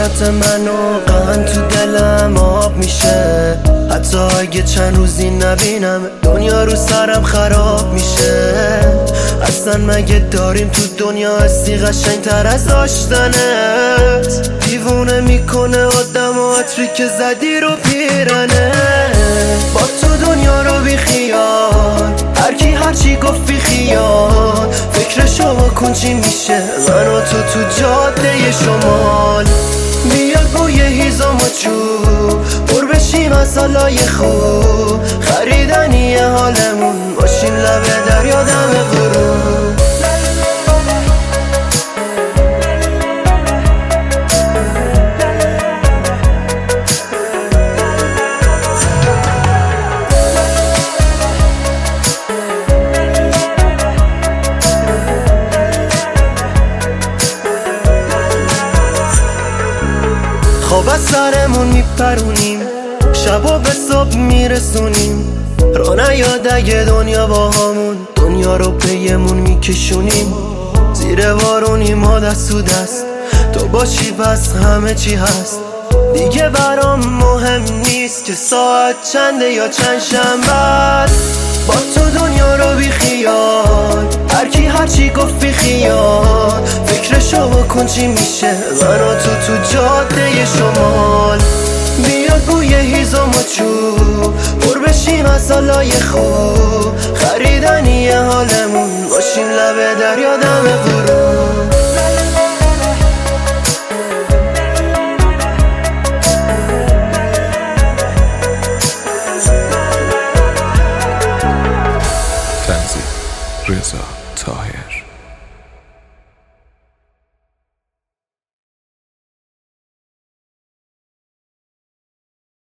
حسرت منو غم تو دلم آب میشه، حتی اگه چند روزی نبینم دنیا رو سرم خراب میشه. اصلا مگه داریم تو دنیا حسی قشنگتر از داشتنت؟ دیوونه میکنه آدم و عطری که زدی رو پیرنه. با تو دنیا رو بی خیال، هر کی هر چی گفت بی خیال، فکرشو بکن چی میشه من و تو جاده شمال. بیا بوی هیزم و چوب پر بشیم از حالای خوب، خریدنی حالمون ماشین لبه دریا دم غروب. خواب از سرمون میپرونیم، شبا به صبح میرسونیم، را نیاد اگه دنیا با همون دنیا رو پیمون میکشونیم. زیر بارونی ما دست تو دست، تو باشی پس همه چی هست. دیگه برام مهم نیست که ساعت چنده یا چند شنبه است. با تو دنیا رو بی خیال، هر کی هر چی گفت بی خیال، فکرشو بکن چی میشه من و تو جاده شمال. بیاد بوی هیزم و چوب پر بشیم از حالای خوب، خریدنی حالمون ماشین لبه دریا دم غروب. تنظیم رضا طاهر.